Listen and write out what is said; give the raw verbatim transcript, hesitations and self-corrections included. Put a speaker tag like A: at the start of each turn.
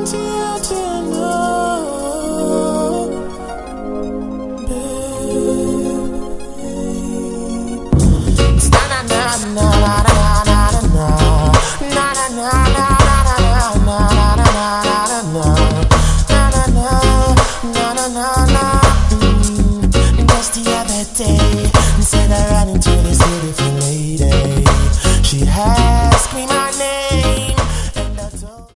A: want you to know, babe. It's na na na na na na na na na na na na na na na na na. Just the other day, said I ran into this beautiful lady. She asked me my